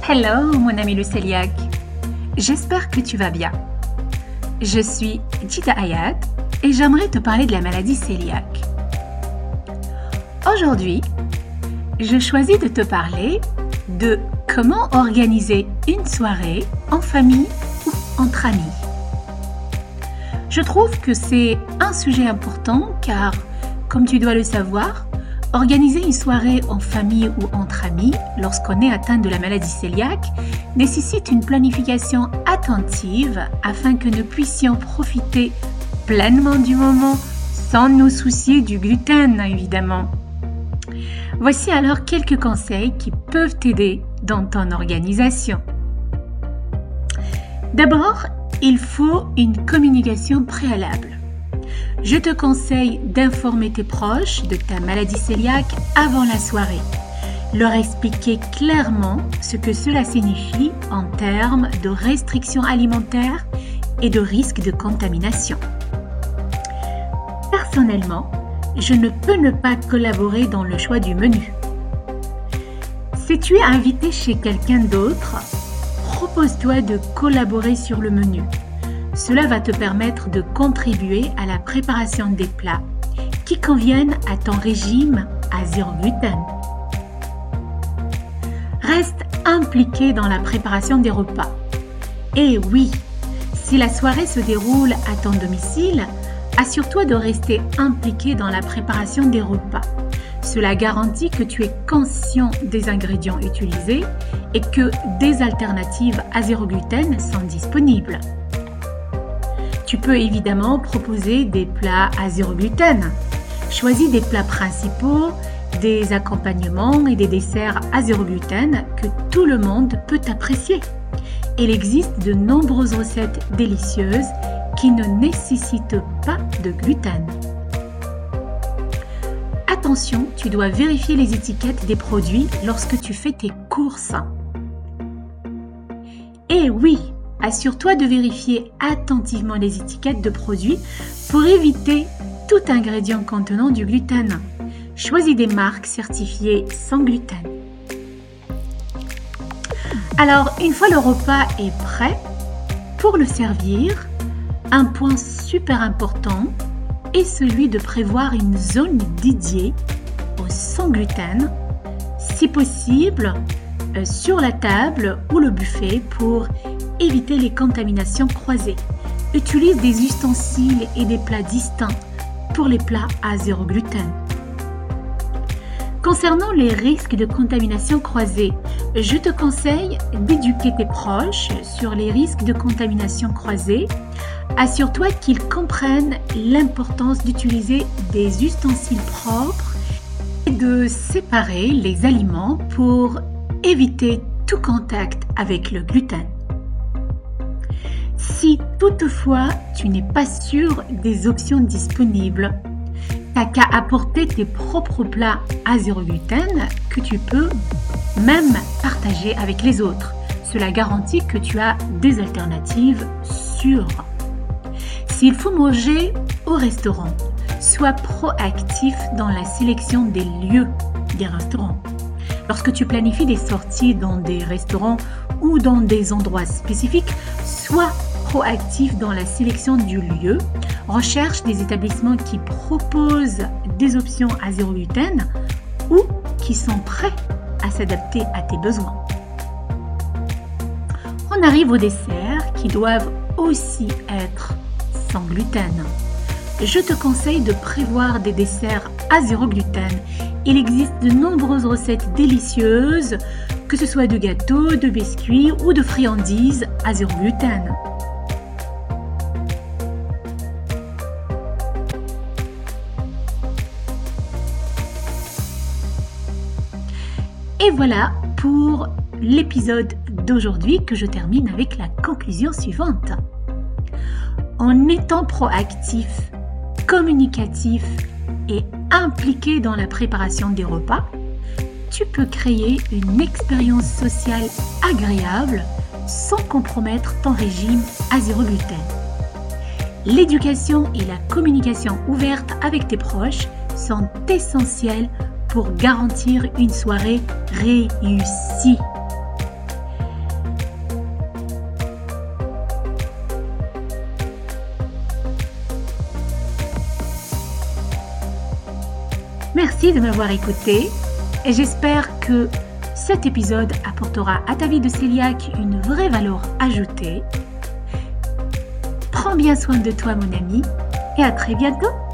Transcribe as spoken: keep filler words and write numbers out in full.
Hello mon ami le cœliaque, j'espère que tu vas bien. Je suis Jida Hayat et j'aimerais te parler de la maladie cœliaque. Aujourd'hui, je choisis de te parler de comment organiser une soirée en famille ou entre amis. Je trouve que c'est un sujet important car, comme tu dois le savoir, organiser une soirée en famille ou entre amis lorsqu'on est atteint de la maladie cœliaque nécessite une planification attentive afin que nous puissions profiter pleinement du moment sans nous soucier du gluten, évidemment. Voici alors quelques conseils qui peuvent t'aider dans ton organisation. D'abord, il faut une communication préalable. Je te conseille d'informer tes proches de ta maladie cœliaque avant la soirée. Leur expliquer clairement ce que cela signifie en termes de restrictions alimentaires et de risques de contamination. Personnellement, je ne peux ne pas collaborer dans le choix du menu. Si tu es invité chez quelqu'un d'autre, propose-toi de collaborer sur le menu. Cela va te permettre de contribuer à la préparation des plats qui conviennent à ton régime à zéro gluten. Reste impliqué dans la préparation des repas. Et oui, si la soirée se déroule à ton domicile, assure-toi de rester impliqué dans la préparation des repas. Cela garantit que tu es conscient des ingrédients utilisés et que des alternatives à zéro gluten sont disponibles. Tu peux évidemment proposer des plats à zéro gluten. Choisis des plats principaux, des accompagnements et des desserts à zéro gluten que tout le monde peut apprécier. Il existe de nombreuses recettes délicieuses qui ne nécessitent pas de gluten. Attention, tu dois vérifier les étiquettes des produits lorsque tu fais tes courses. Et oui, assure-toi de vérifier attentivement les étiquettes de produits pour éviter tout ingrédient contenant du gluten. Choisis des marques certifiées sans gluten. Alors, une fois le repas est prêt, pour le servir, un point super important est celui de prévoir une zone dédiée au sans gluten, si possible euh, sur la table ou le buffet pour éviter les contaminations croisées. Utilise des ustensiles et des plats distincts pour les plats à zéro gluten. Concernant les risques de contamination croisée, je te conseille d'éduquer tes proches sur les risques de contamination croisée. Assure-toi qu'ils comprennent l'importance d'utiliser des ustensiles propres et de séparer les aliments pour éviter tout contact avec le gluten. Si toutefois tu n'es pas sûr des options disponibles, t'as qu'à apporter tes propres plats à zéro gluten que tu peux même partager avec les autres. Cela garantit que tu as des alternatives sûres. S'il faut manger au restaurant, sois proactif dans la sélection des lieux des restaurants. Lorsque tu planifies des sorties dans des restaurants ou dans des endroits spécifiques, sois proactif dans la sélection du lieu. Recherche des établissements qui proposent des options à zéro gluten ou qui sont prêts à s'adapter à tes besoins. On arrive aux desserts qui doivent aussi être sans gluten. Je te conseille de prévoir des desserts à zéro gluten. Il existe de nombreuses recettes délicieuses, que ce soit de gâteaux, de biscuits ou de friandises à zéro gluten. Et voilà pour l'épisode d'aujourd'hui que je termine avec la conclusion suivante. En étant proactif, communicatif et impliqué dans la préparation des repas, tu peux créer une expérience sociale agréable sans compromettre ton régime à zéro gluten. L'éducation et la communication ouverte avec tes proches sont essentielles pour garantir une soirée réussie. Merci de m'avoir écouté et j'espère que cet épisode apportera à ta vie de cœliaque une vraie valeur ajoutée. Prends bien soin de toi mon ami et à très bientôt.